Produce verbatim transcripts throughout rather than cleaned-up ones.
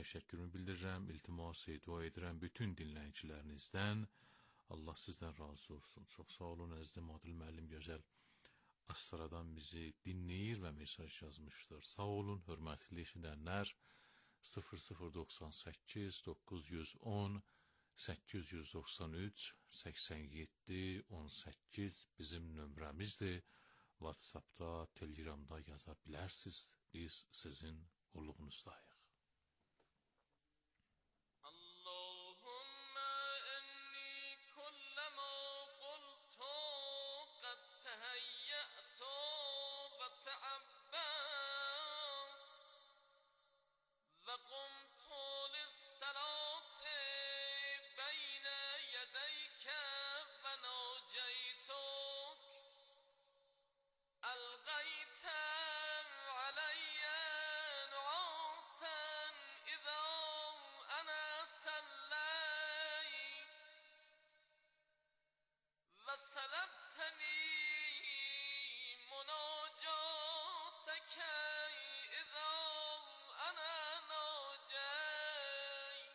təşəkkürümü bildirirəm, iltimas, dua edirəm bütün dinləyicilərinizdən. Allah sizdən razı olsun. Çox sağ olun əzizim. Adil müəllim gözəl Astra'dan bizi dinləyir və mesaj yazmışdır. Sağ olun, hörmətli eşidənlər. sıfır sıfır doxsan səkkiz doqquz yüz on səkkiz yüz doxsan üç səksən yeddi on səkkiz bizim nömrəmizdir. WhatsAppda, Telegramda yaza bilərsiniz. Biz sizin qulluğunuzdayıq. Allahümme enni kullama qultu qad tehayyatu ve te'abban ve qumtu lissalati beyne yedeyke ve naceytuk algayte aleyye nuasen idha ana sallayt ve salabteni munacateke idha ana najayt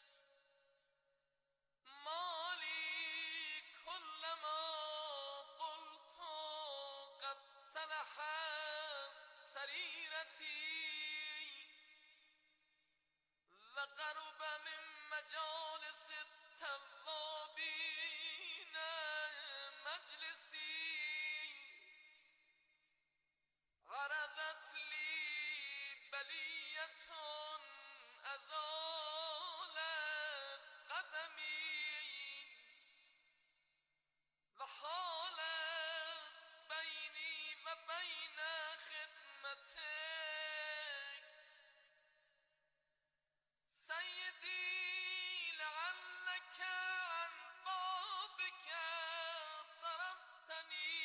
mali kullama qultu qad salahat sarirati ve qaruba min majalis التوابين مجلسي عرضت لي بلية أزالت قدمي وحالت بيني وبين خدمتك سيدي لعلك عن بابك طردتني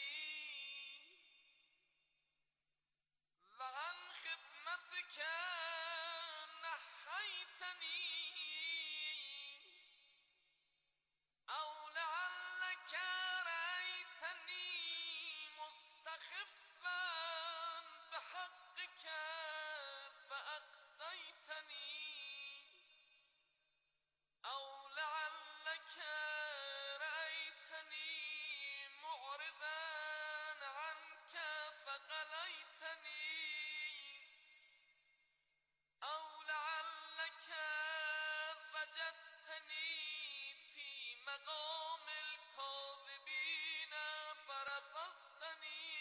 وعن خدمتك نحيتني أو لعلك رأيتني مستخفا بحقك فأقصيتني أو لعلك رأيتني معرضا عنك فقليتني أو لعلك وجدتني في مقام الكاذبين فرفضتني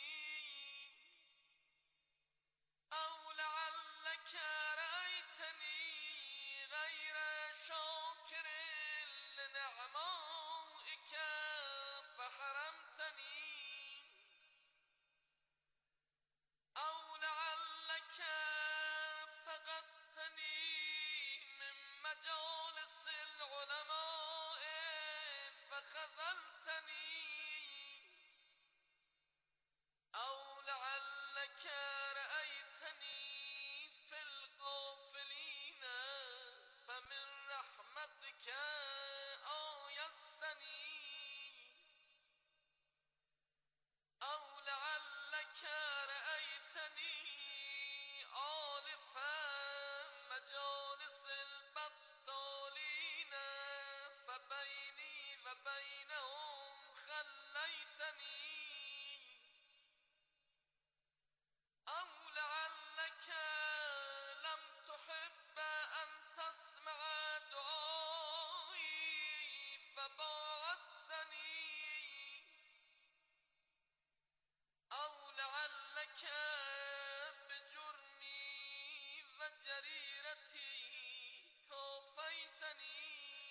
أو لعلك رأيتني غير شاكر لنعمائك فحرمتني أو لعلك فقدتني من مجالس العلماء فخذلتني أو لعلك رأيتني في الغافلين فمن رحمتك آيستني أو لعلك رأيتني آلفا مجالس البطالين فبيني وبينهم خليتني أو لعلك لم تحب أن تسمع دعائي فباعدتني أو لعلك بجرمي وجريرتي كافيتني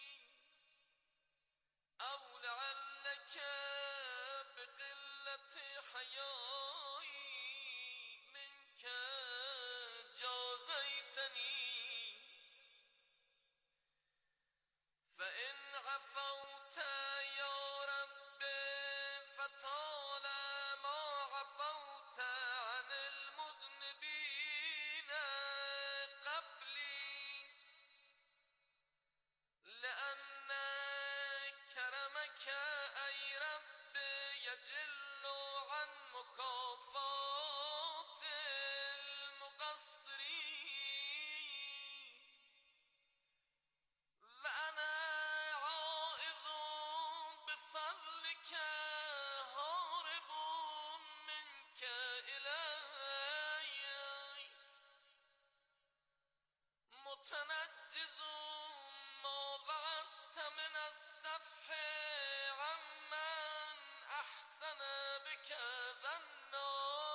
أو لعلك بقلة حيائي منك جازيتني فإن عفوت يا رب فطال ما عفوت عن المذنبين قبلي لأن كرمك أي رب يجل عن مكافات المقصرين تنجز ما وعدت من السفح عمن أحسن بك ظنا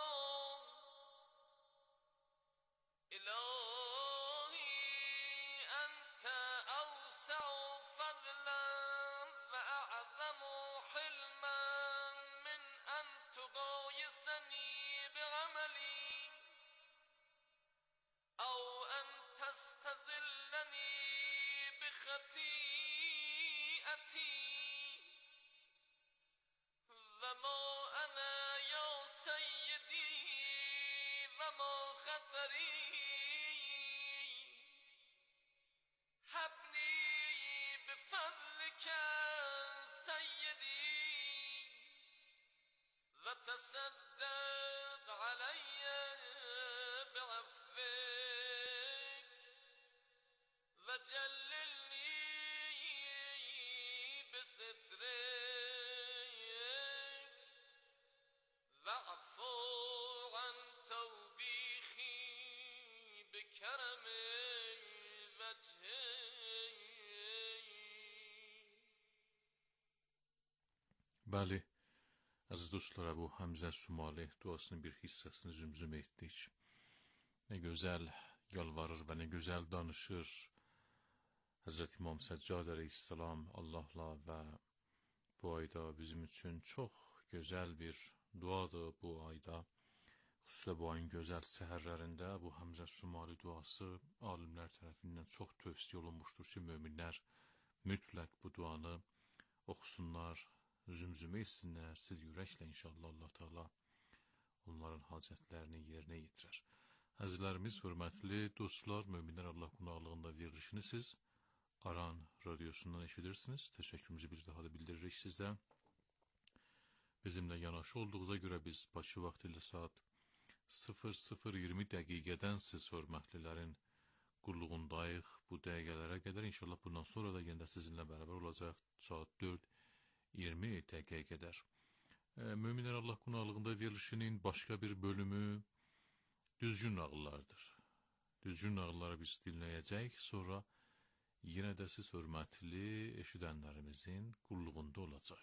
إلهي أنت أوسع فضلا وأعظم حلما من أن تغايسني بعملي أو أن تستذلني بخطيئتي وما أنا يا سيدي وما خطري هبني بفضلك سيدي وتصدق علي بعفوك وجللني بسترك واعفو عن توبيخي بكرم وجهك. Bəli, əziz dostlar, bu Həmzə Sumali duasının bir hissəsini zümzüm etdik. Nə gözəl yalvarır və nə gözəl danışır Həzrət İmam Səccad əleyhissalam Allahla və bu ayda bizim üçün çox gözəl bir duadır bu ayda. Xüsusilə bu ayın gözəl səhərlərində bu Həmzə Sumali duası alimlər tərəfindən çox tövsiyə olunmuşdur ki, möminlər mütləq bu duanı oxusunlar, zümzümə etsinlər, siz ürəklə inşallah Allah Teala onların hacətlərini yerinə yetirər. Əzizlərimiz, hörmətli dostlar, möminlər Allah qonaqlığında verilişini siz Aran radyosundan eşidirsiniz. Təşəkkürümüzü bir daha da bildiririk sizdən. Bizimlə yanaşı olduğunuza görə biz Bakı vaxtı ilə saat sıfır sıfır iyirmi dəqiqədən siz hörmətlilərin qulluğundayıq. Bu dəqiqələrə qədər inşallah bundan sonra da yenə də sizinlə bərabər olacaq saat dörd iyirmi dəqiqəyə qədər. E, Möminlər Allah qonaqlığında verilişinin başqa bir bölümü düzgün nağıllardır. Düzgün nağılları biz dinləyəcək, sonra yenə də siz hörmətli eşidənlərimizin qulluğunda olacaq.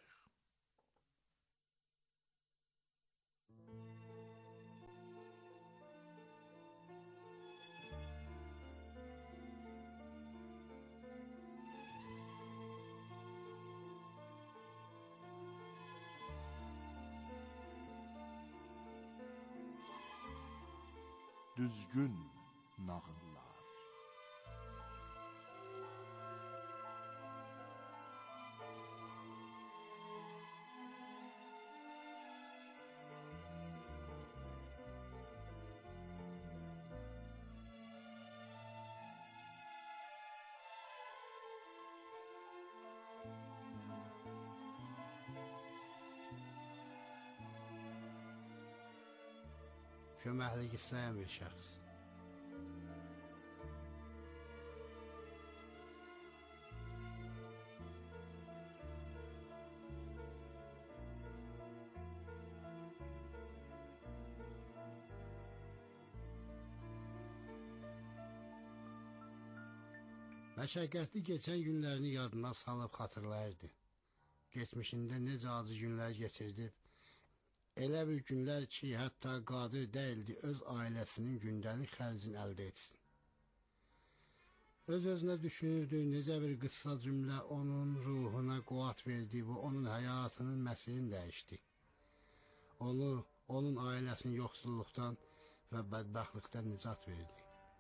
Düzgün nağıllar. Köməklik istəyən bir şəxs. Məşəqqətli keçən günlərini yadına salıb xatırlayırdı. Geçmişində necə acı günlər geçirdib, elə bir günlər ki, hətta qadir deyildi öz ailəsinin gündəlik xərcini əldə etsin. Öz-özünə düşünürdü, necə bir qıssa cümlə onun ruhuna quvvat verdi və onun həyatının məsirini dəyişdi. Onu, onun ailəsini yoxsulluqdan və bədbəxtlikdən nicat verdi.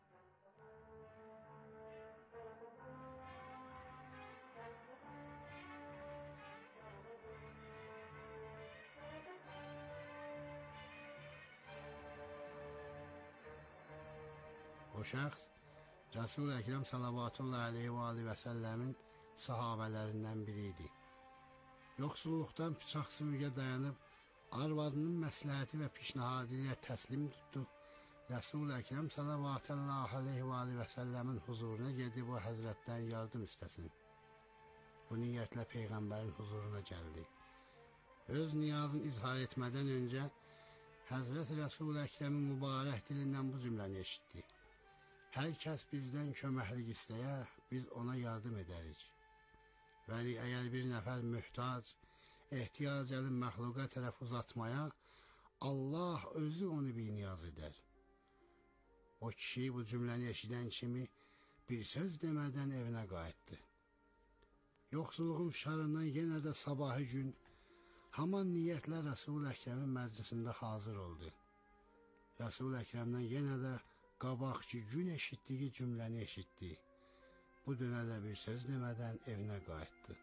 O şəxs Resul-i Əkrəm sallallahu aleyhi və səlləmin sahabələrindən biri idi. Yoxsulluqdan bıçaq sümüyə dayanıb arvadının məsləhəti və pişnahadı ilə təslim tutdu. Resul-i Əkrəm sallallahu aleyhi və səlləmin huzuruna gedib o həzrətdən yardım istəsin. Bu niyyətlə Peyğəmbərin huzuruna gəldi. Öz niyazını izhar etmədən öncə Həzrət Resul-i Əkrəmin mübarək dilindən bu cümləni eşitdi. hər kəs bizdən köməklik istəyə, biz ona yardım edərik. Vəli əgər bir nəfər mühtac, ehtiyac əlin məxluqa tərəf uzatmaya, Allah özü onu biniyaz edər. O kişi bu cümləni eşidən kimi bir söz demədən evinə qayıtdı. Yoxsulluğun fişarından yenə də sabahı gün haman niyyətlə Rəsul-i Əkrəmin məclisində hazır oldu. Rəsul-i Əkrəmdən yenə də qabaqçı gün eşitdiyi cümləni eşitdi. Bu dönə də bir söz demədən evinə qayıtdı.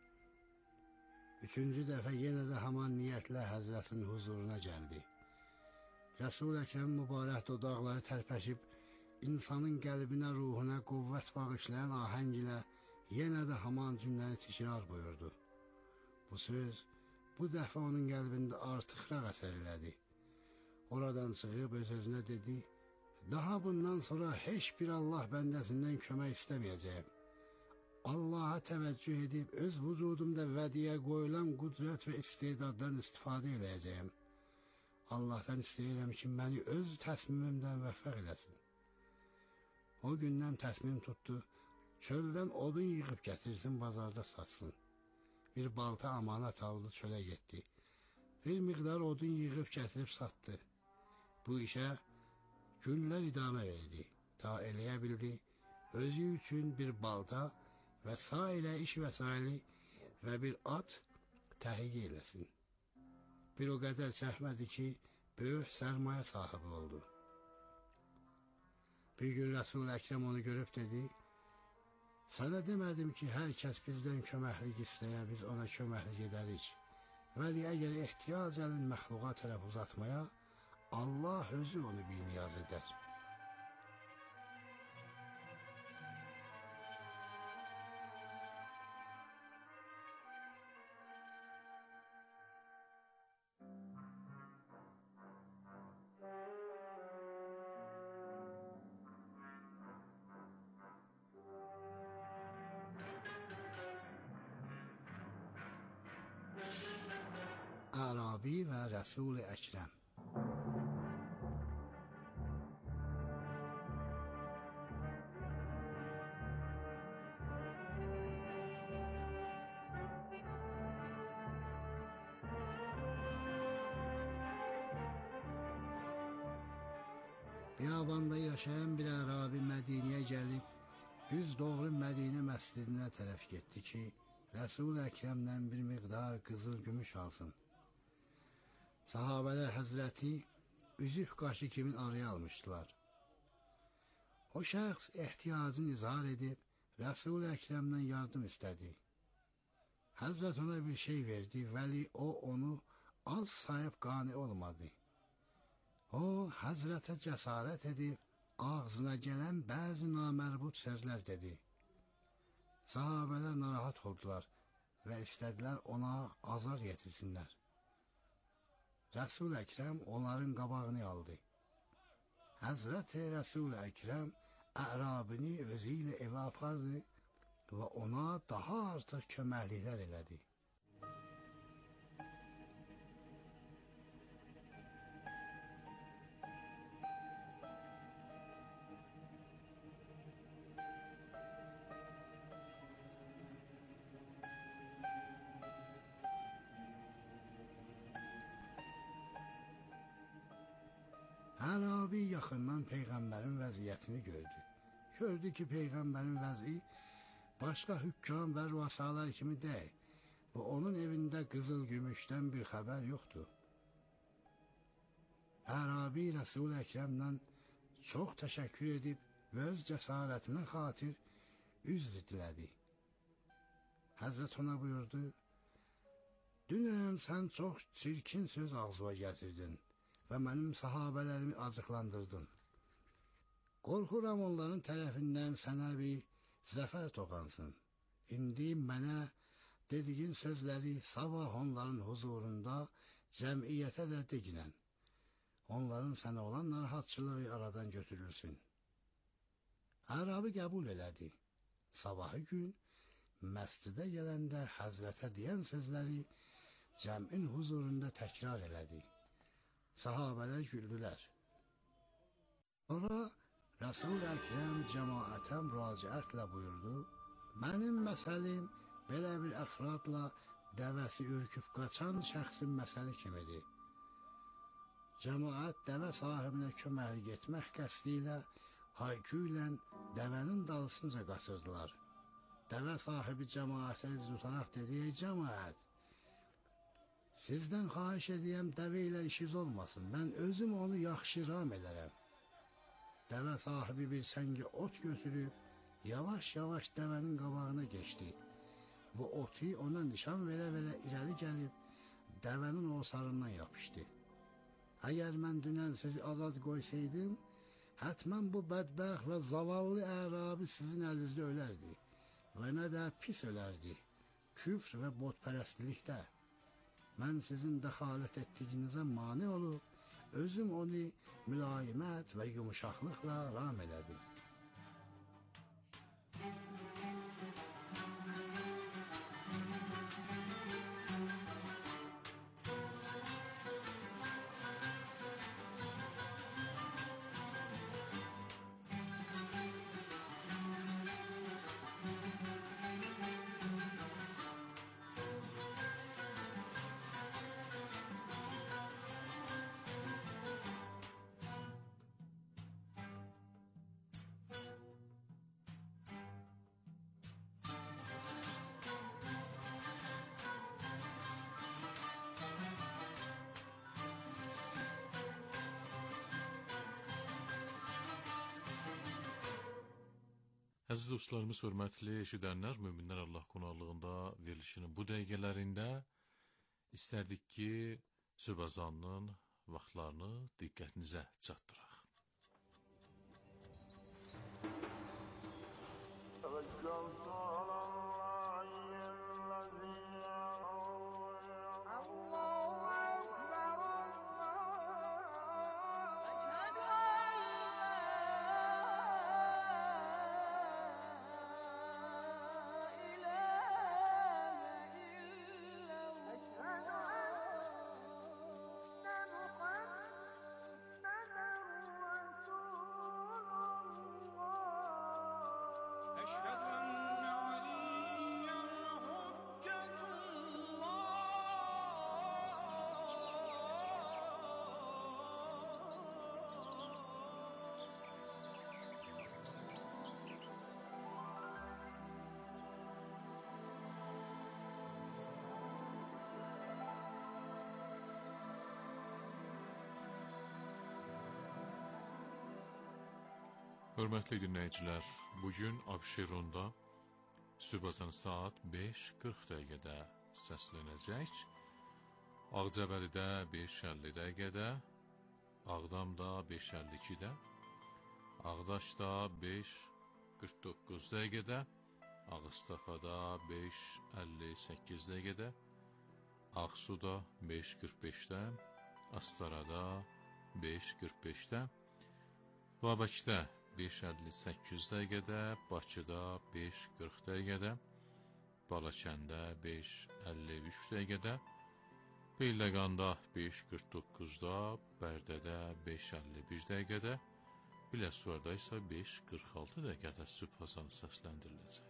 Üçüncü dəfə yenə də haman niyyətlə Həzrətin huzuruna gəldi. Rəsul-i Əkrəmin mübarək dodaqları tərpəşib, insanın qəlbinə, ruhuna qüvvət bağışlayan ahəng ilə yenə də haman cümləni təkrar buyurdu. Bu söz bu dəfə onun qəlbində artıq rəğ əsər elədi. Oradan çıxıb öz-özünə dedi, daha bundan sonra heç bir Allah bəndəsindən kömək istəməyəcəyim. Allaha təvəccüh edib öz vücudumda vədiyə qoyulan qüdrət və istedaddan istifadə edəcəyim. Allahdan istəyirəm ki, məni öz təsmimimdən vəffəq eləsin. O gündən təsmim tutdu, çöldən odun yığıb gətirsin, bazarda satsın. Bir balta amanat aldı, çölə getdi. Bir miqdar odun yığıb gətirib satdı. Bu işə günlər idamə verdi. Ta eləyə bildi, özü üçün bir balta və sairə iş vəsaili və bir at təhiyyə eləsin. Bir o qədər çəkmədi ki, böyük sərmayə sahibi oldu. Bir gün Rəsul-i Əkrəm onu görüb dedi, sənə demədim ki, hər kəs bizdən köməklik istəyə, biz ona köməklik edərik. Vəli əgər ehtiyac əlin məxluqa tərəf uzatmaya, Allah özü onu biniyaz edər. Ərabi və Rəsul-i Əkrəm. Biyabanda yaşayan bir ərabi Mədinəyə gəlib, düz doğru Mədinə məscidinə tərəf getdi ki, Rəsul-i Əkrəmdən bir miqdar qızıl gümüş alsın. Sahabələr Həzrəti üzük qaşı kimin araya almışdılar. O şəxs ehtiyacını izhar edib, Rəsul-i Əkrəmdən yardım istədi. Həzrət ona bir şey verdi, vəli o onu az sayıb qani olmadı. O, Həzrətə cəsarət edib, ağzına gələn bəzi namərbut sözlər dedi. Sahabələr narahat oldular və istədilər ona azar yetirsinlər. Rəsul-i Əkrəm onların qabağını aldı. Həzrət-i Rəsul-i Əkrəm Ərabini özü ilə evə apardı və ona daha artıq köməkliklər elədi. Ərabi yaxından Peyğəmbərin vəziyyətini gördü. Gördü ki, Peyğəmbərin vəzi başqa hükkam və rüasalar kimi deyil və onun evində qızıl gümüşdən bir xəbər yoxdur. Ərabi Rəsul-i Əkrəmdən çox təşəkkür edib və öz cəsarətinə xatir üzr dilədi. Həzrət ona buyurdu, dünən sən çox çirkin söz ağzıma gətirdin və mənim sahabələrimi acıqlandırdın. Qorxuram onların tərəfindən sənə bir zəfər toxansın. İndi mənə dediyin sözləri sabah onların huzurunda cəmiyyətə də deginən. Onların sənə olan narahatçılığı aradan götürülsün. Ərabi qəbul elədi. Sabahı gün məscidə gələndə Həzrətə deyən sözləri cəmin huzurunda təkrar elədi. Sahabələr güldülər. Sonra Rəsul Əkrəm cəmaətə müraciətlə buyurdu: "Mənim məsəlim belə bir əfradla dəvəsi ürküb qaçan şəxsin məsəli kimidir." Cəmaət dəvə sahibinə kömək etmək qəsdi ilə hayküylə dəvənin dalısınca qaçırdılar. Dəvə sahibi cəmaətə üz tutaraq dedi: "Ey cəmaət, sizdən xahiş edirəm, dəvə ilə işiniz olmasın. Mən özüm onu yaxşı ram edərəm." Dəvə sahibi bir səngi ot götürüb yavaş-yavaş dəvənin qabağına keçdi. Bu otu ona nişan verə-verə irəli gəlib dəvənin osarından yapışdı. "Əgər mən dünən sizi azad qoysaydım, hətmən bu bədbəxt və zavallı ərabi sizin əlinizdə ölərdi və nə də pis ölərdi, küfr və botpərəstlikdə. Mən sizin dəxalət etdiyinizə mane olub, özüm onu mülayimət və yumuşaqlıqla ram elədim." Əziz dostlarımız, hörmətli eşidənlər, Möminlər Allah qonaqlığında verilişinin bu dəqiqələrində istərdik ki, Sübhəzanın vaxtlarını diqqətinizə çatdıraq. أشهد أن عليا حجة Hörmətli dinləyicilər, bugün Abşeronda Sübhəzan saat beş qırx dəqiqədə səslənəcək. Ağcabəlidə beş əlli dəqiqədə, Ağdamda beş əlli ikidə, Ağdaşda beş qırx doqquz dəqiqədə, Ağustafada beş əlli səkkiz dəqiqədə, Ağsuda beş qırx beşdə, Astarada beş qırx beşdə, Babəkdə beş əlli səkkiz dəqiqədə, Bakıda beş qırx dəqiqədə, Balakəndə beş əlli üç dəqiqədə, Beyləqanda beş qırx doqquzda, Bərdədə beş əlli bir dəqiqədə, Biləsuvarda isə beş qırx altı dəqiqədə Sübhəzan səsləndiriləcək.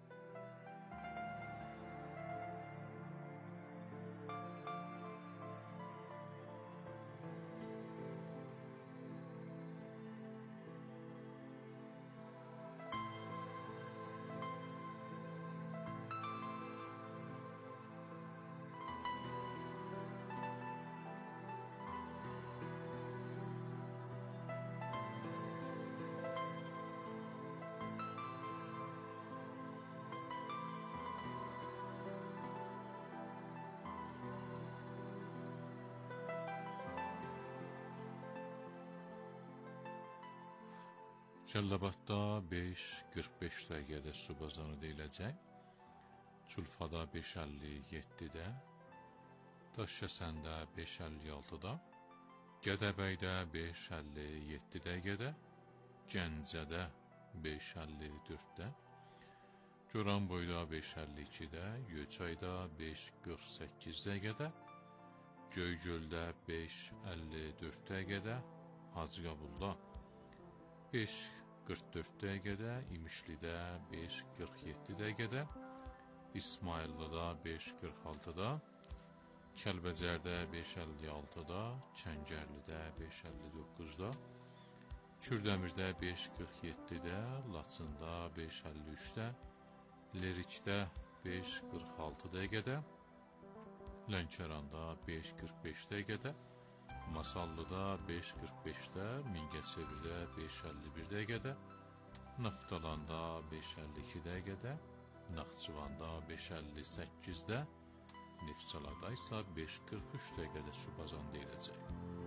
Cəlilabadda beş qırx beş dəqiqədə Sübhəzanı deyiləcək, Culfada beş əlli yeddidə, Daşkəsəndə beş əlli altıda, Gədəbəydə beş əlli yeddi dəqiqədə, Gəncədə beş əlli dörddə, Goranboyda beş əlli ikidə, Göyçayda beş qırx səkkiz dəqiqədə, Göygöldə beş əlli dörd dəqiqədə, Hacıqabulda beş qırx dörd dəqiqədə, İmişlidə beş qırx yeddi dəqiqədə, İsmayıllıda beş qırx altıda, Kəlbəcərdə beş əlli altıda, Çəngərlidə beş əlli doqquzda, Kürdəmirdə beş qırx yeddidə, Laçında beş əlli üçdə, Lerikdə beş qırx altı dəqiqədə, Lənkəranda beş qırx beş dəqiqədə, Masallıda beş qırx beşdə, Mingəçevirdə beş əlli bir dəqiqədə, Naftalanda beş əlli iki dəqiqədə, Naxçıvanda beş əlli səkkizdə, Neftçalada isə beş qırx üç dəqiqədə subazan deyiləcək.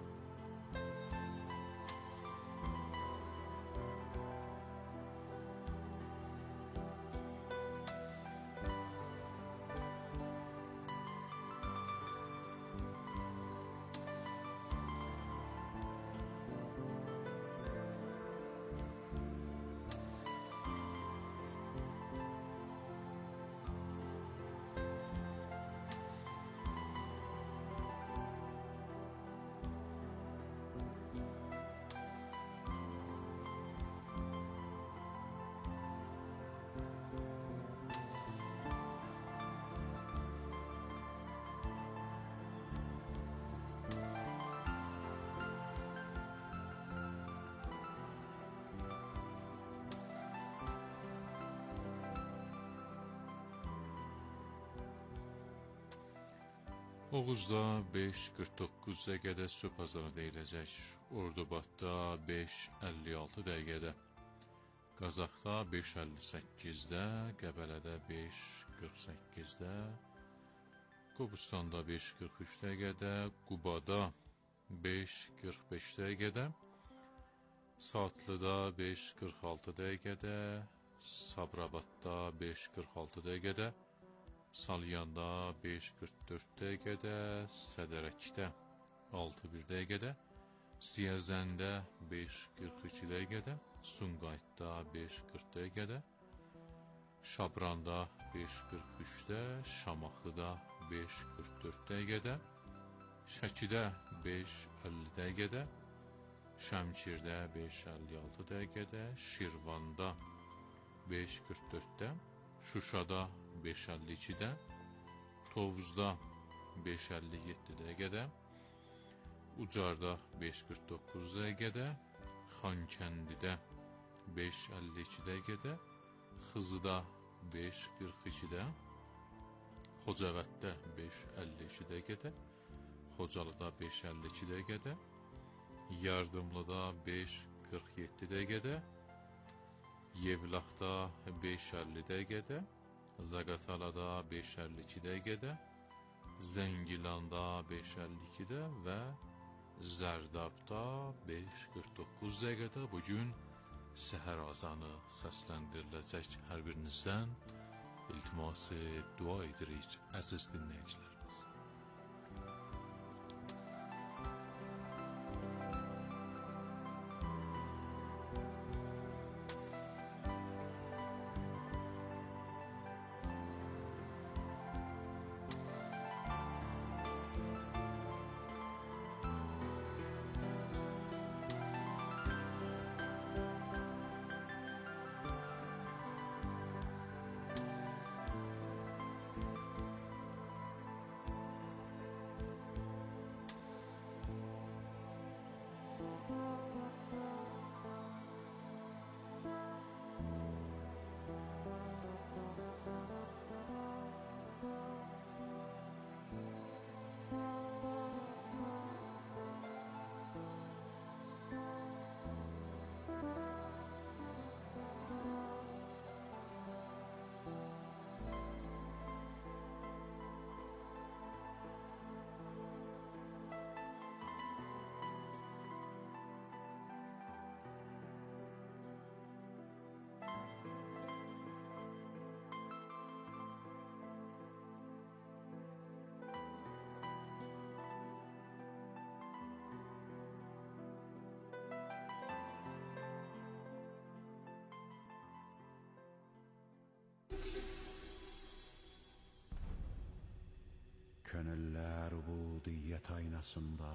Oğuzda beş qırx doqquz dəqiqədə subazanı deyiləcək, Ordubadda beş əlli altı dəqiqədə, Qazaxda beş əlli səkkizdə, Qəbələdə beş qırx səkkizdə, Qobustanda beş qırx üç dəqiqədə, Qubada beş qırx beş dəqiqədə, Saatlıda beş qırx altı dəqiqədə, Sabirabadda beş qırx altı dəqiqədə, Salyanda beş qırx dörd dəqiqədə, Sədərəkdə altı bir dəqiqədə, Siyəzəndə beş qırx iki dəqiqədə, Sumqayıtda beş qırx dəqiqədə, Şabranda beş qırx üçdə, Şamaxıda beş qırx dörd dəqiqədə, Şəkidə beş əlli dəqiqədə, Şəmkirdə beş əlli altı dəqiqədə, Şirvanda beş qırx dörddə, Şuşada beş əlli ikidə, Tovuzda beş əlli yeddi dəqiqədə, Ucarda beş qırx doqquz dəqiqədə, Xankəndidə beş əlli iki dəqiqədə, Xızıda beş qırx ikidə, Xocavənddə beş əlli iki dəqiqədə, Xocalıda beş əlli iki dəqiqədə, Yardımlıda beş qırx yeddi dəqiqədə, Yevlaxda beş əlli dəqiqədə, Zaqatalada beş əlli iki dəqiqədə, Zəngilanda beş əlli ikidə və Zərdabda beş qırx doqquz dəqiqədə bugün səhər azanı səsləndiriləcək. Hər birinizdən iltiması dua edirik, əziz dinləyicilərimiz. Könüller ubudiyet aynasında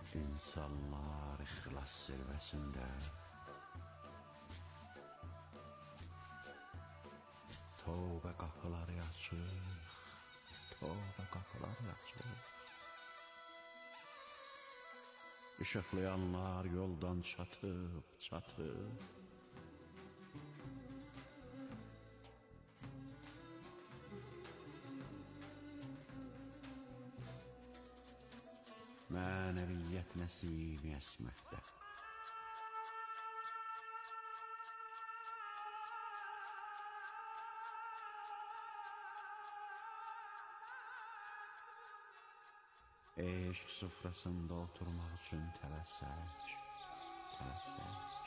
İnsanlar ixlas zirvəsində Tövbə qapıları açıq, tövbə qapıları açıq. Işıqlayanlar yoldan çatıb, çatıb. Mənəviyyət nəsimi əsməkdə. Eşq süfrəsində oturmaq üçün tələsək, tələsək.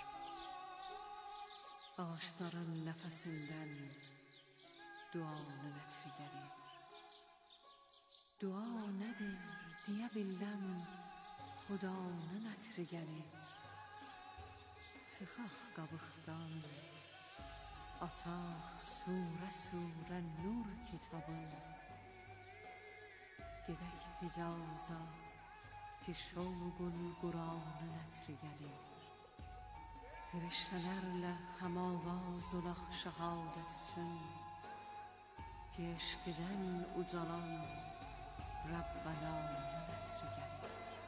Ağaçların nəfəsindən duanın ətri gəlir. Dua nədir deyə biləm, Xudanın ətri gəlir. Çıxaq qabıqdan, açaq surə surə nur kitabı. Gedək Hicaza ki şovqul Quranın ətri gəlir. Firiştələrlə həmavaz olaq şəhadət üçün, ki eşqdən ucalan Rəbbənanın ətri gəlir.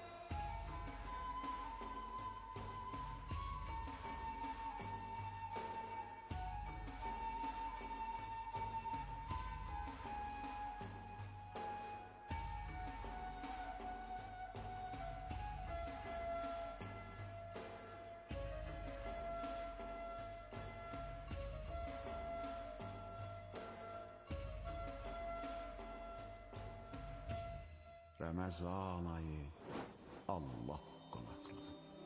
Ramazan ayı Allah qonaqlı.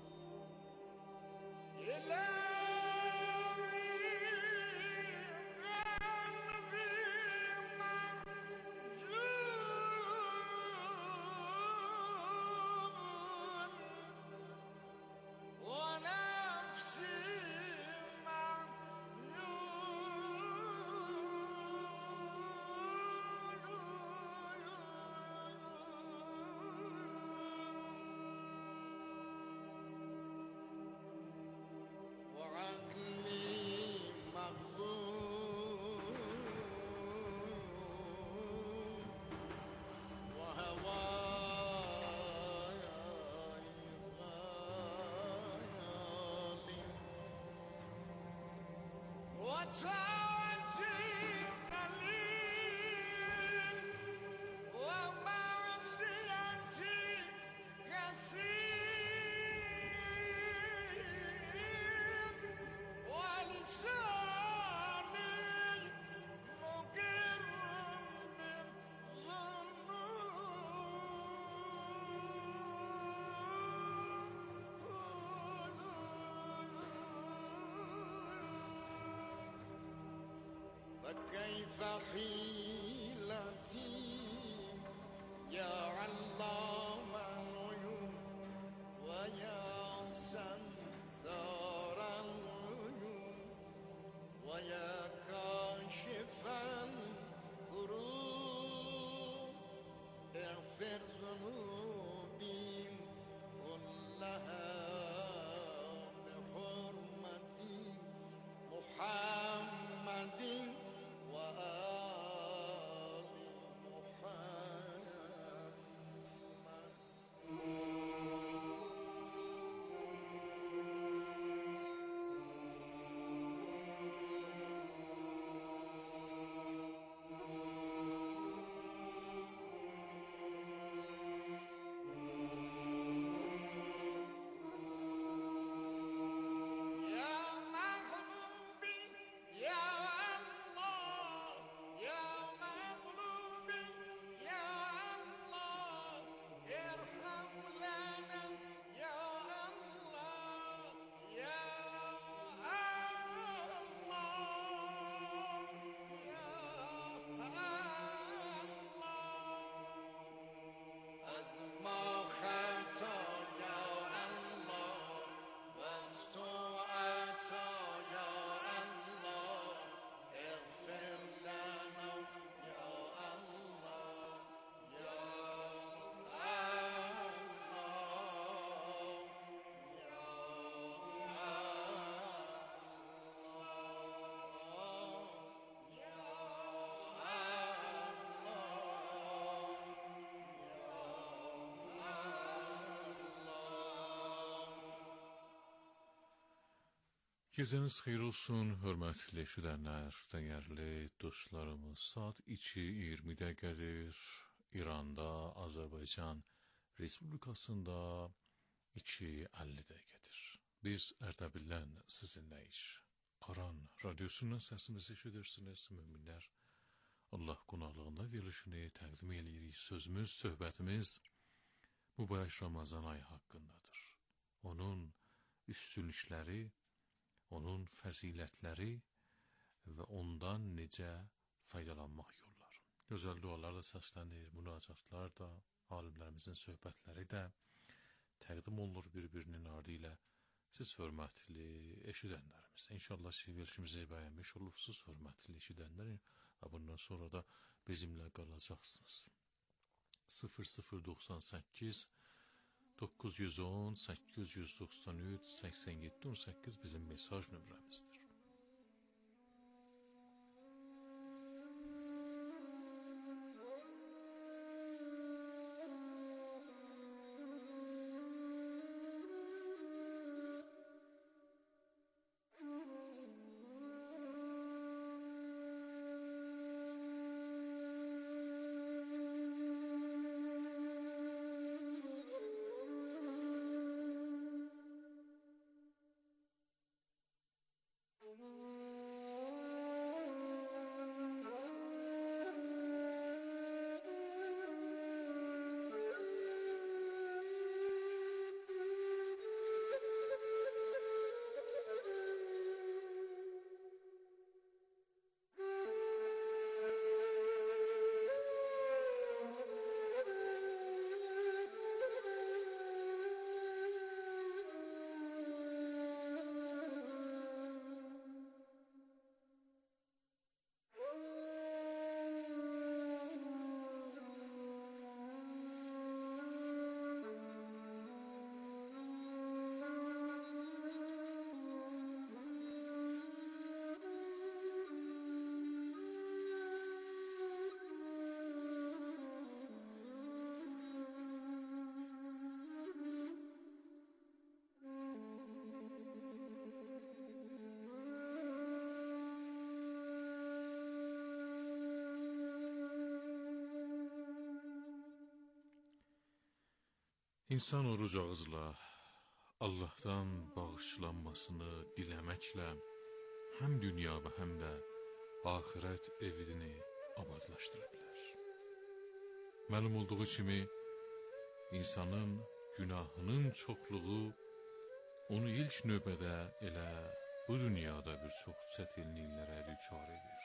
فكيف حيلتي يا علام الغيوب ويا ستار الغيوب ويا كاشف الكروب اغفر ذنوبي كلها بحرمة محمد وآل محمد Geceniz xeyir olsun, hörmətli eşidənlər, dəyərli dostlarımız. Saat iki iyirmi dəqiqədir. İranda, Azərbaycan Respublikasında iki əlli dəqiqədir. Biz Ərdəbildən sizinləyiz. Aran radyosundan səsimizi eşidirsiniz, müminlər. Allah qonaqlığında verilişini təqdim edirik. Sözümüz, söhbətimiz mübarək Ramazan ayı haqqındadır. Onun üstünlükləri, onun fəzilətləri və ondan necə faydalanmaq yolları. Gözəl dualar da səslənir, münacatlar da, alimlərimizin söhbətləri də təqdim olunur bir-birinin ardı ilə. Siz hörmətli eşidənlərimiz, inşallah siz verilişimizi bəyənmiş olubsuz, hörmətli eşidənlər və bundan sonra da bizimlə qalacaqsınız. sıfır sıfır doxsan səkkiz doqquz yüz on səkkiz yüz doxsan üç səksən yeddi on səkkiz bizim mesaj nömrəmizdir. İnsan oruc ağızla Allah'tan bağışlanmasını diləməklə həm dünya və həm də ahirət evini abadlaşdıra bilər. Məlum olduğu kimi, insanın günahının çoxluğu onu ilk növbədə elə bu dünyada bir çox çətinliklərə düçar edir.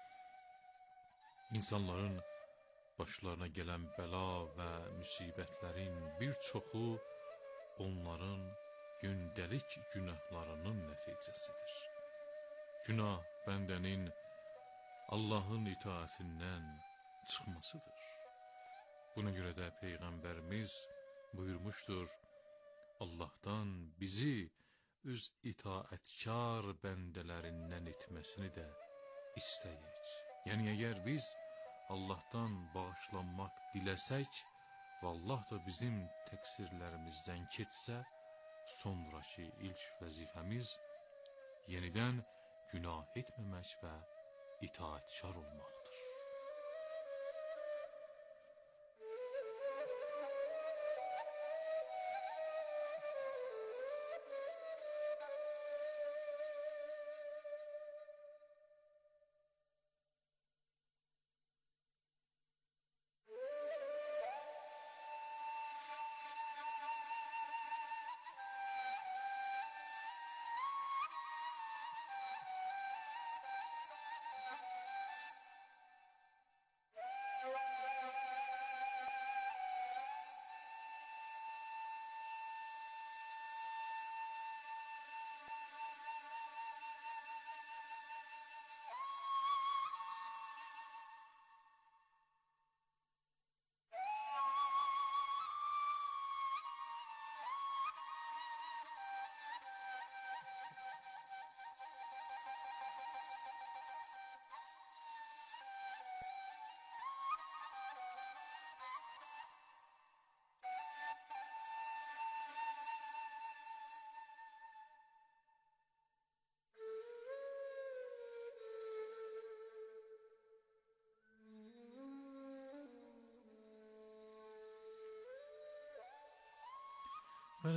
İnsanların başlarına gələn bəla və müsibətlərin bir çoxu onların gündəlik günahlarının nəticəsidir. Günah bəndənin Allahın itaətindən çıxmasıdır. Buna görə də Peyğəmbərimiz buyurmuşdur, Allah'tan bizi öz itaətkar bəndələrindən etməsini də istəyək. Yəni, əgər biz Allah'tan bağışlanmaq diləsək və Allah da bizim təqsirlərimizdən keçsə, sonraki ilk vəzifəmiz yenidən günah etməmək və itaətkar olmaqdır.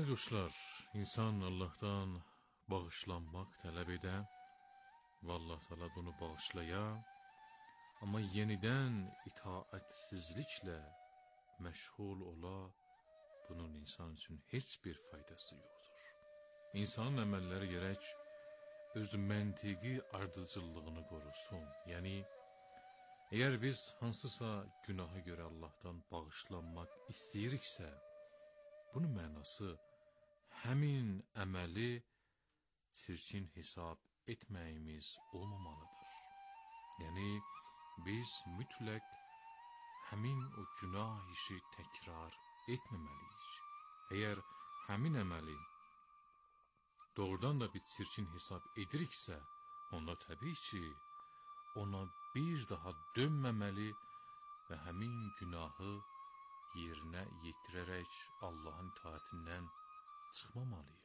Bəli dostlar, insan Allah'tan bağışlanmaq tələb edə və Allah Teala bunu bağışlaya, amma yenidən itaətsizliklə məşğul ola, bunun insan üçün heç bir faydası yoxdur. İnsanın əməlləri gərək öz məntiqi ardıcıllığını qorusun. Yəni, əgər biz hansısa günaha görə Allah'tan bağışlanmaq istəyiriksə, bunun mənası həmin əməli çirkin hesab etməyimiz olmamalıdır. Yəni, biz mütləq həmin o günah işi təkrar etməməliyik. Əgər həmin əməli doğrudan da biz çirkin hesab ediriksə, onda təbii ki, ona bir daha dönməməli və həmin günahı yerinə yetirərək Allahın itaətindən çıxmamalıyıq.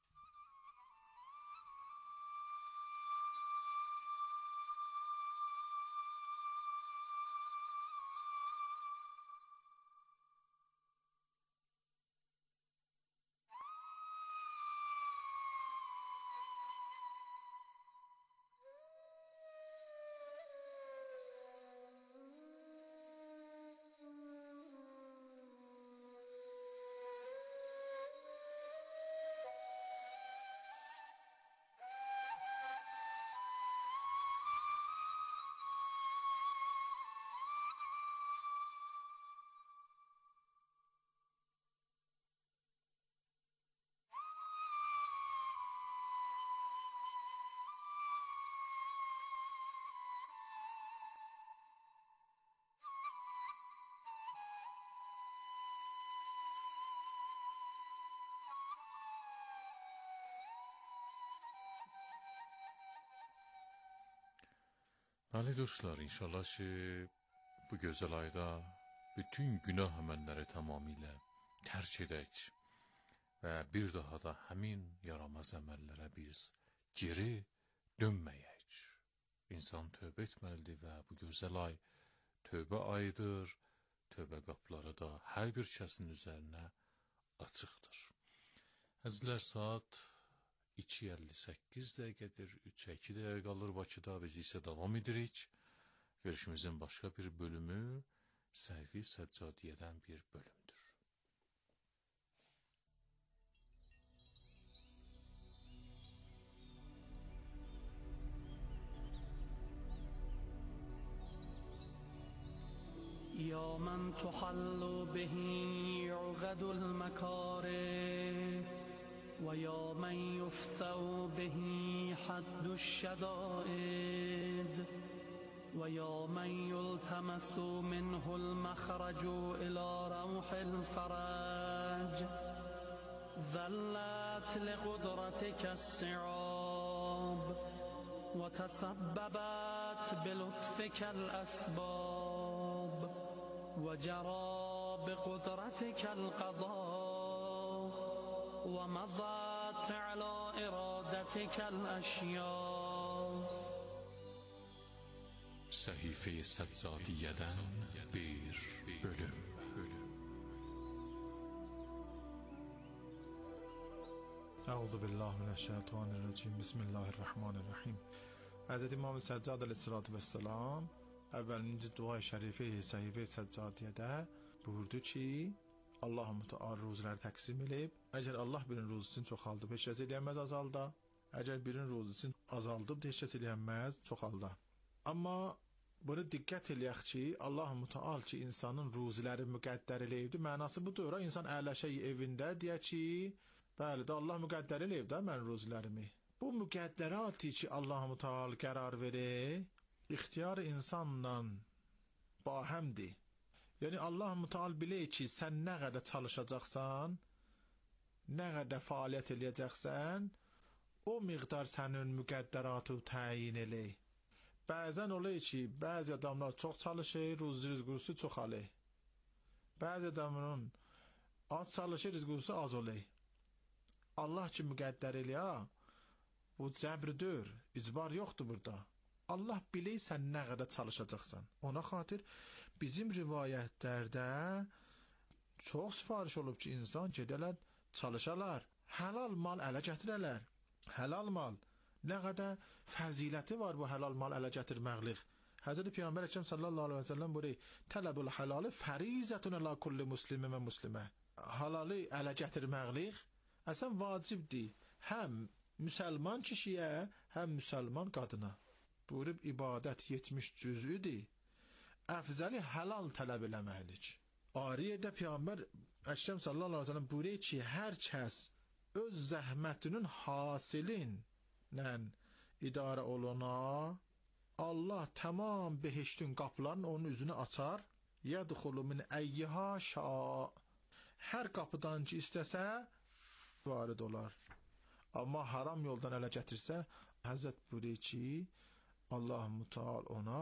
Bəli dostlar, inşallah ki, bu gözəl ayda bütün günah əməlləri tamamilə tərk edək və bir daha da həmin yaramaz əməllərə biz geri dönməyək. İnsan tövbə etməlidir və bu gözəl ay tövbə ayıdır, tövbə qapıları da hər bir kəsin üzərinə açıqdır. Əzizlər, saat iki əlli səkkiz dəqiqədir, üçə iki dəqiqə qalır Bakıda, biz isə davam edirik. Verişimizin başqa bir bölümü Səhvi Səccadiyyədən bir bölümdür. Ya men tuhallu bihi uqadul makarih ويا من يفثو به حد الشدائد ويا من يلتمس منه المخرج إلى روح الفرج ذلت لقدرتك الصعاب وتسببت بلطفك الأسباب وجرى بقدرتك القضاء ومضت على إرادتك الأشياء. Səhifə-i Səccadiyyədən bir bölüm. Əuzu billahi mineşşeytanirracim. Bismillahirrahmanirrahim. Həzrət İmam Səccad əleyhissalatu vesselam əvvəlinci dua-i şərifə-i Səhifə-i Səccadiyyədə buyurdu ki, Allah mütəal ruzuları təqsim edib, əgər Allah birinin ruzusunu çoxaldıb, heç kəs eləyənməz azalda, əgər birinin ruzusunu azaldıb, heç kəs eləyənməz çoxalda. Amma bunu diqqət eləyək ki, Allah mütəal ki, insanın ruzuları müqəddər eləyibdir, mənası budur, insan əyləşək evində deyək ki, bəli də Allah müqəddər eləyib də mən ruzularımı. Bu müqəddərati ki, Allah mütəal qərar verir, ixtiyar insanla bahəmdir. Yəni Allah mütəal bilir ki, sən nə qədər çalışacaqsan, nə qədər fəaliyyət eləyəcəksən, o miqdar sənin müqəddəratı təyin eləyir. Bəzən olur ki, bəzi adamlar çox çalışır, ruzi rizqusu çox alır. Bəzi adamların az çalışır, rizqusu az olur. Allah ki müqəddər eləyir, bu cəbridir, icbar yoxdur burada. Allah bilir sən nə qədər çalışacaqsan. Ona xatir bizim rivayətlərdə çox sifariş olub ki, insan gedələr çalışarlar, helal mal ələ gətirərlər. Helal mal. Nə qədər fəziləti var bu helal mal ələ gətirməklik. Hazreti Peyğəmbər Əkram sallallahu aleyhi ve sellem buyuruyor, tələbul helali fərizətun əla kulli muslimin və muslimə. Halalı ələ gətirməklik əsən vacibdir. Həm müsəlman kişiyə, həm müsəlman qadına. Buyurub ibadət yetmiş cüzüdür. Əfzəli helal tələb eləməklik. Ayrı yerdə Peyğəmbər Əkram sallallahu aleyhi ve sellem buyuruyor ki, hər kəs öz zəhmətinin hasilinlə idarə oluna, Allah tamam behiştin qapılarını onun üzünü açar. Yədxulu min əyyiha şa. Hər qapıdan ki istəsə varid olar. Amma haram yoldan ələ gətirsə, Həzrət buyuruyor ki, Allah-u Teala ona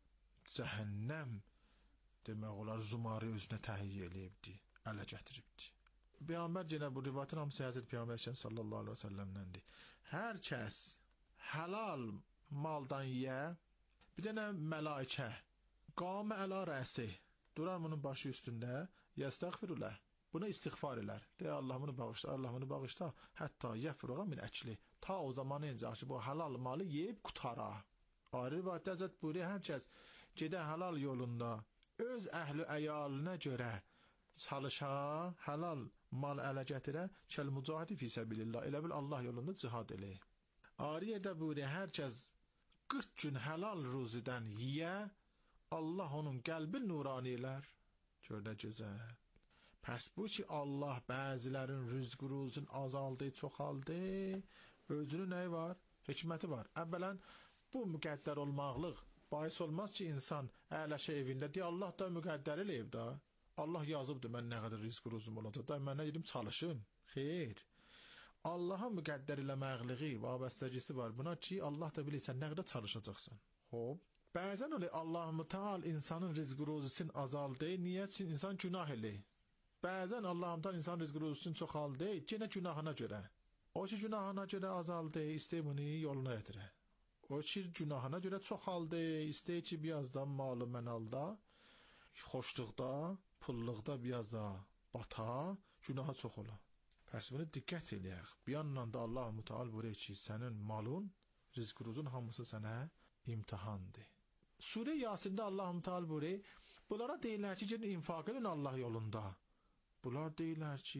cəhənnəm demək olar zumarı özünə təhiyyə eləyibdi, ələ gətiribdi. Peyğəmbər yenə bu rivayətin hamısı Həzrət Peyğəmbər sallallahu aleyhi ve sellem'dəndir. Hər kəs halal maldan yə, bir dənə mələikə qamə əla rəsi durar bunun başı üstündə, yəstəğfirullah. Buna istiğfar elər. Deyə Allah bunu bağışla, Allah bunu bağışla. Hətta yəfruğa min əkli. Ta o zaman incək ki, bu halal malı yeyib qutara. Ayrı rivayətdə Həzrət buyuruyor, hər kəs gedə halal yolunda öz əhli əyalına görə çalışa, halal mal ələ gətirə, kəl mücahidi fi səbilillah, elə bil Allah yolunda cihad elə. Ayrı yerdə buyuruyor, hər kəs qırx gün halal ruzidən yiyə, Allah onun qəlbi nurani elər. Gör də gözəl. Pəs bu ki, Allah bəzilərin rızq ruzun azaldı, çoxaldı, özünün nəyi var? Hikməti var. Əvvələn, bu müqəddər olmaqlıq bahis olmaz ki, insan əyləşə evində, deyə Allah da müqəddər eləyib da. Allah yazıbdır, mən nə qədər rizq ruzum olacaq, da mən nə dedim, çalışım. Xeyr. Allaha müqəddər eləməqliği, vabəstəcisi var buna ki, Allah da bilirsən, nə qədər çalışacaqsan. Xob. Bəzən öyle Allah-u Teala insanın rizq ruzusun azaldı, niyə? Çünki insan günah eləyir. Bəzən Allah-u Teala insanın rizq ruzusun çoxaldı, yenə günahına görə. O ki, günahına görə azaldı, istəyir bunu yoluna yetirə. O ki, günahına görə çoxaldı, istəyir ki, biraz da malı mənalda, xoşluqda, pulluqda biraz da bata, günaha çox ola. Pəs bunu diqqət eləyək. Bir yandan da Allah-u Teala buyuruyor ki, sənin malın, rizq ruzun hamısı sənə imtihandır. Surə Yasində Allah-u Teala buyuruyor, bunlara deyirlər ki, gedin infaq edin Allah yolunda. Bunlar deyirlər ki,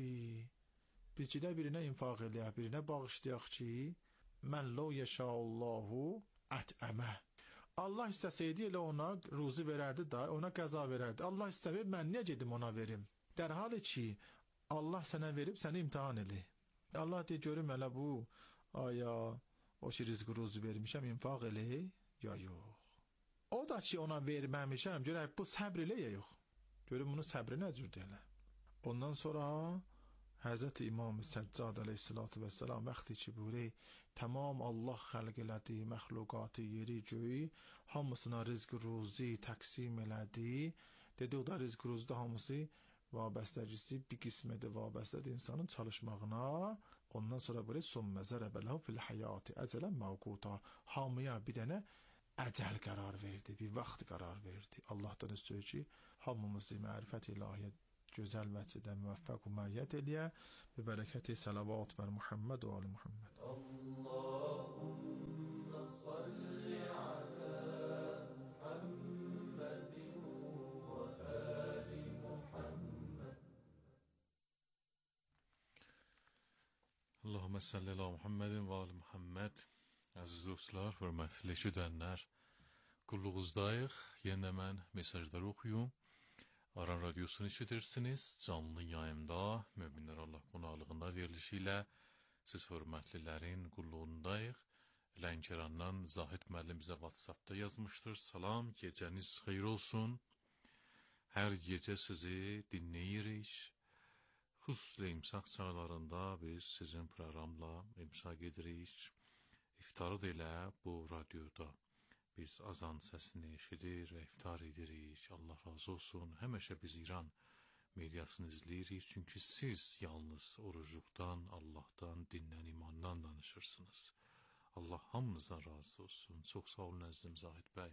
biz gedə birinə infaq eləyək, birinə bağışlayaq ki, mən lo yeşəallahu ətəmə. Allah istəsəydi elə ona ruzi verərdi da, ona qəza verərdi. Allah istəmir, mən niyə gedim ona verim? Dərhali ki, Allah sənə verib, səni imtihan eli. Allah deyir, görüm elə bu, aya, o ki, rizq ruzi vermişəm, infaq eli, ya yox. O da ki, ona verməmişəm, görək, bu səbr elə ya yox. Görüm, bunu səbri nə cür deyələ. Ondan sonra Həzrət İmam Səccad əleyhissalatu vesselam vaxtı ki, buyuruyor, tamam Allah xəlq elədi, məxluqatı, yeri, göyü, hamısına rizq ruzi təqsim elədi. Dedi, o da rizq ruzda hamısı vabəstəcisi, bir qismədə vabəstədir insanın çalışmağına. Ondan sonra böyle sümme zərebələhu fil həyati əcələn məvquta. Hamıya bir dənə əcəl qərar verdi, bir vaxt qərar verdi. Allah'tan istiyor ki, hamımızı mərifət ilahiyyət gözəl vəcidə müvəffəq üməyyət eləyə və bərəkəti salavat bər Muhammed və Ali Muhammed. Allahümme salli alə Muhammedin və Ali Muhammed. Allahümme salli alə Muhammedin və Ali Muhammed. Əziz dostlar, hörmətli eşidənlər, qulluğuzdayıq. Yenə mən mesajları oxuyum. Aran Radyosunu eşidirsiniz. Canlı yayımda Möminlər Allah qonaqlığında verilişiyle siz hörmətlilərin qulluğundayıq. Lənkərandan Zahid müəllim bizə WhatsApp'da yazmışdır. Salam, gecəniz xeyir olsun. Hər gecə sizi dinləyirik. Xüsusilə imsaq çağlarında biz sizin proqramla imsaq edirik. İftarı da elə bu radyoda biz azan səsini eşidir və iftar edirik. Allah razı olsun. Həmişə biz İran mediasını izləyirik. Çünki siz yalnız orucluqdan, Allah'tan, dindən, imandan danışırsınız. Allah hamınızdan razı olsun. Çox sağ olun əzizim Zahid bəy.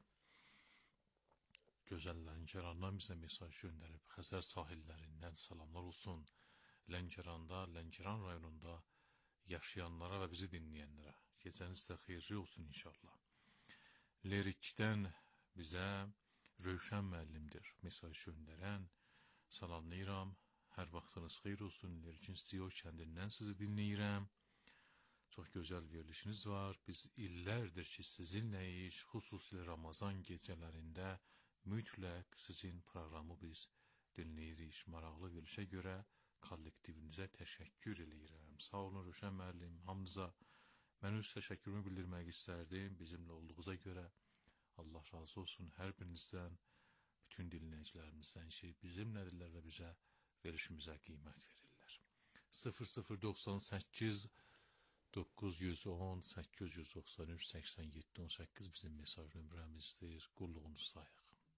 Gözəl Lənkərandan bizə mesaj göndərib. Xəzər sahillərindən salamlar olsun. Lənkəranda, Lənkəran rayonunda yaşayanlara və bizi dinləyənlərə gecəniz də xeyirli olsun inşallah. Lerikdən bizə Rövşən müəllimdir mesaj göndərən. Salamlayıram, hər vaxtınız xeyir olsun. Lerikin Stiyo kəndindən sizi dinləyirəm. Çox gözəl verilişiniz var. Biz illərdir ki sizinləyik, xüsusilə Ramazan gecələrində mütləq sizin proqramı biz dinləyirik. Maraqlı verilişə görə kollektivinizə təşəkkür edirəm. Sağ olun Rövşən müəllim, hamınıza mən öz təşəkkürümü bildirmək istərdim bizimlə olduğunuza görə. Allah razı olsun hər birinizdən, bütün dinləyicilərimizdən ki, bizimlədirlər və bizə verilişimizə qiymət verirlər. sıfır sıfır doxsan səkkiz doqquz yüz on səkkiz yüz doxsan üç səksən yeddi on səkkiz bizim mesaj nömrəmizdir. Qulluğunuz sayıq.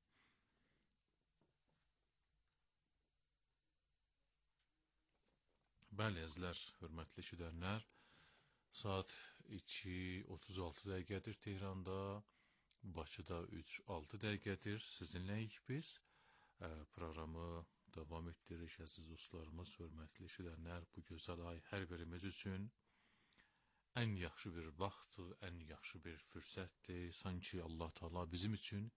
Bəli, əzlər, hörmətli eşidənlər, saat iki otuz altı dəqiqədir Tehranda, Bakıda üç altı dəqiqədir. Sizinləyik biz. E, proqramı davam etdiririk, əziz dostlarımız, hörmətli eşidənlər. Bu gözəl ay hər birimiz üçün ən yaxşı bir vaxtdır, ən yaxşı bir fürsətdir. Sanki Allah Teala bizim üçün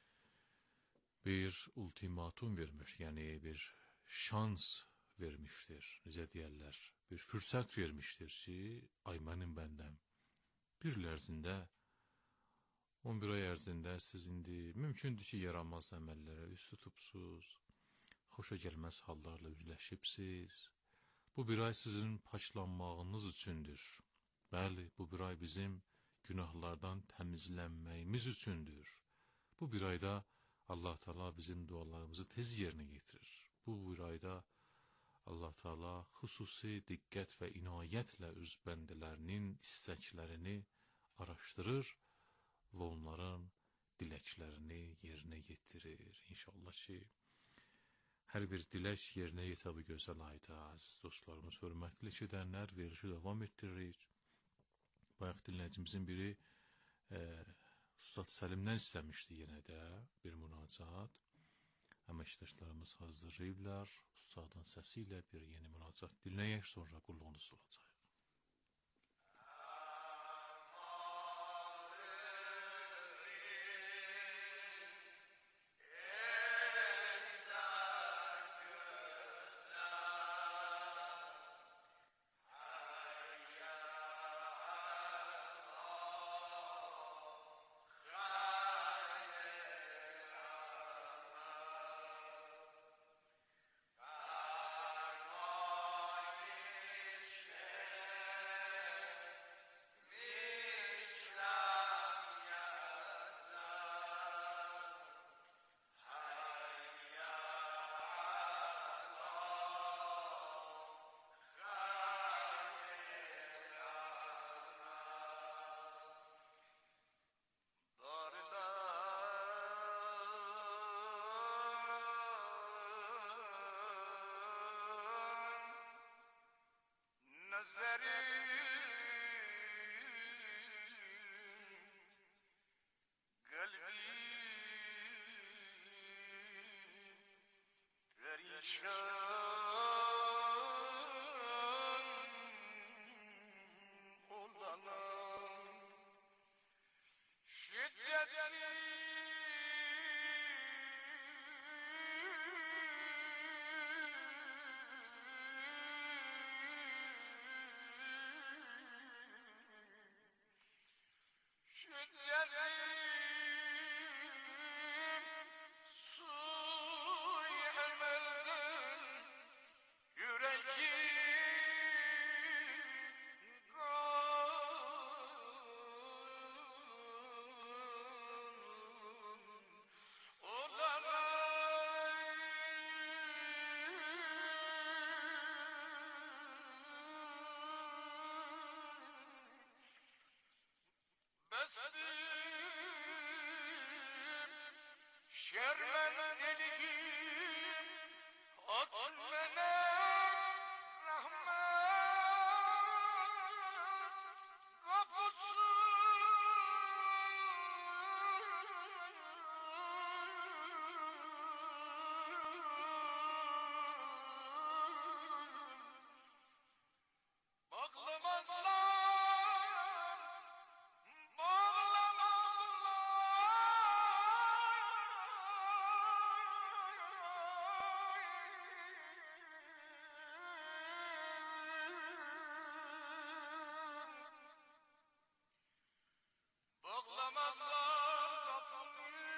bir ultimatum vermiş, yəni bir şans vermişdir, necə deyərlər, bir fürsət vermişdir ki, ay mənim bəndəm, bir il ərzində, on bir ay ərzində siz indi mümkündür ki, yaranmaz əməllərə üst tutubsuz, xoşa gəlməz hallarla üzləşibsiz. Bu bir ay sizin paçlanmağınız üçündür. Bəli, bu bir ay bizim günahlardan təmizlənməyimiz üçündür. Bu bir ayda Allah Teala bizim dualarımızı tez yerinə getirir. Bu bir ayda Allah Teala xüsusi diqqət və inayətlə öz bəndələrinin istəklərini araşdırır və onların diləklərini yerinə yetirir. İnşallah ki, hər bir dilək yerinə yetə bu gözəl ayda. Əziz dostlarımız, hörmətli eşidənlər, verilişi davam etdiririk. Bayaq dinləyicimizin biri e, Ustad Səlimdən istəmişdi yenə də bir münacat. Əməkdaşlarımız hazırlayıblar. Ustadın səsi ilə bir yeni münacat dinləyək, sonra qulluğunuz olacaq. مزار قطني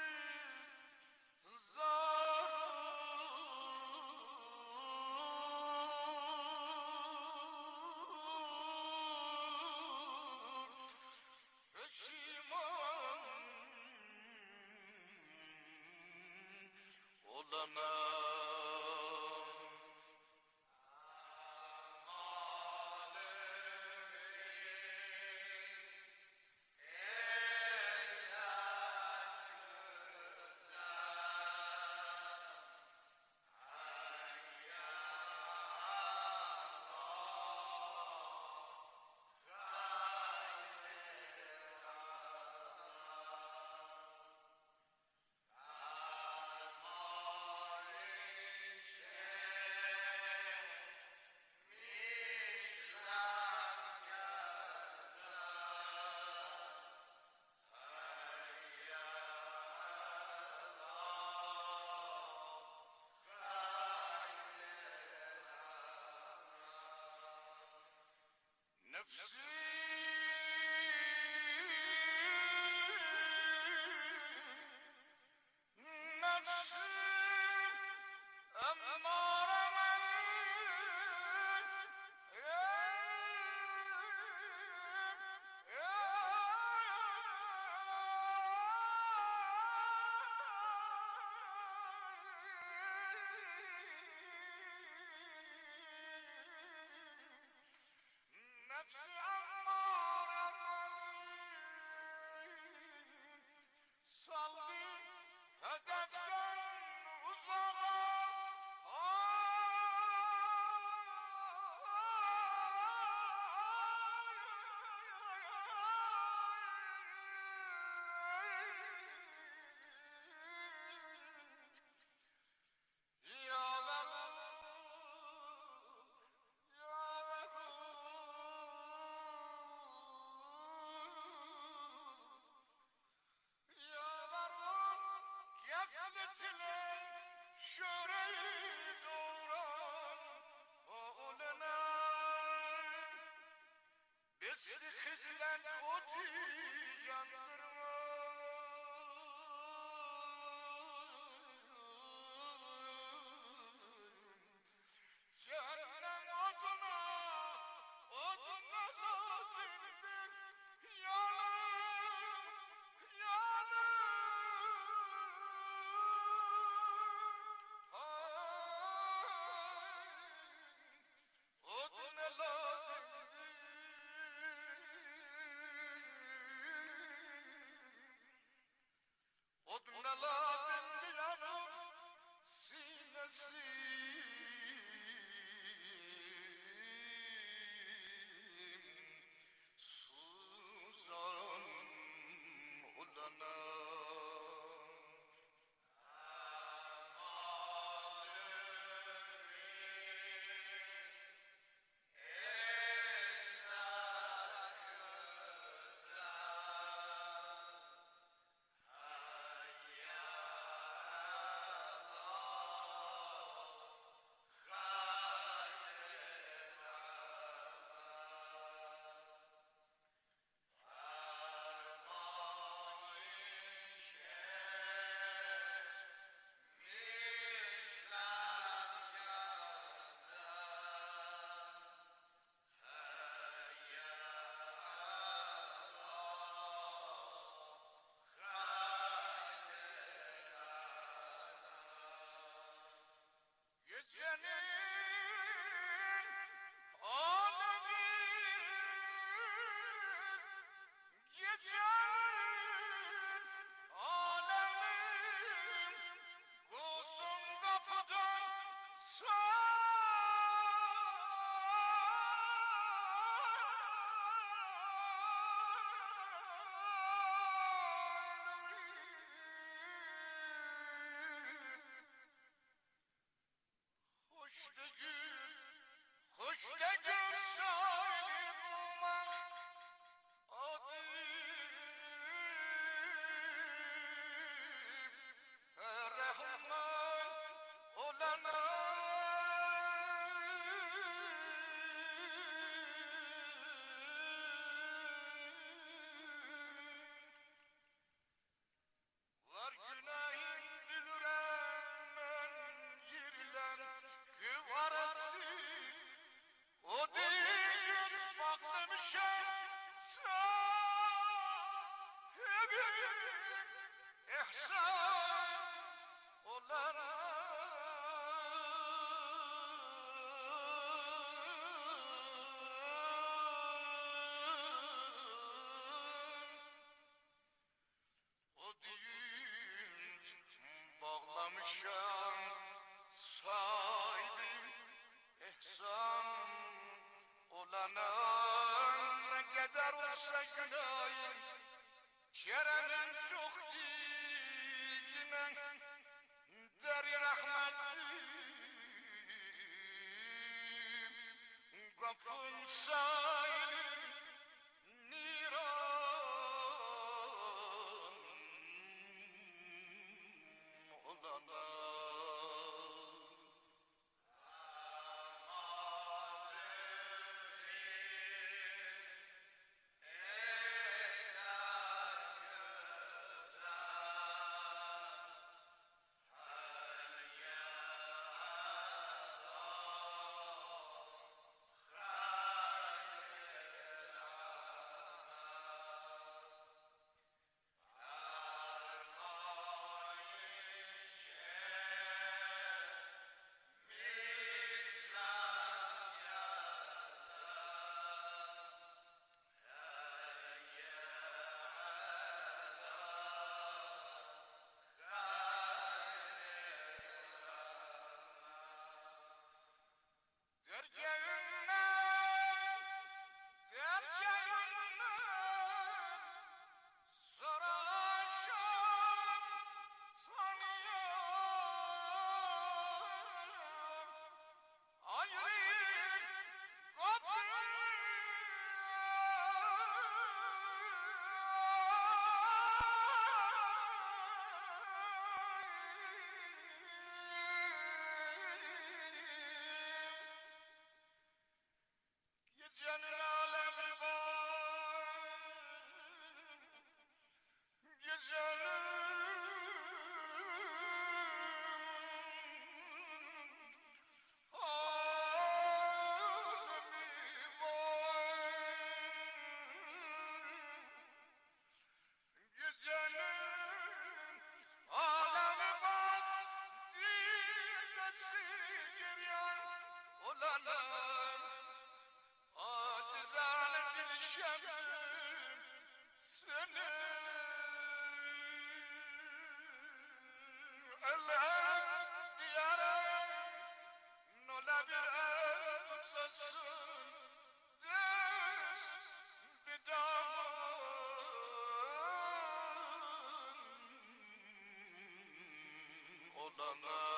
olmuşum sahibi ihsan olana. O düğün bağlamışam sahibi ihsan olana. Ne kadar olsa günahım keremim çok didine deri rahmetim kapın sahibi niran olana. Gecenin alemi var, gecenin alemi var, gecenin alemi var, gecesi giryan olanlar. Acizane dilşemim seni elhem diyarım nola bir el tutasın düz bir damın olana.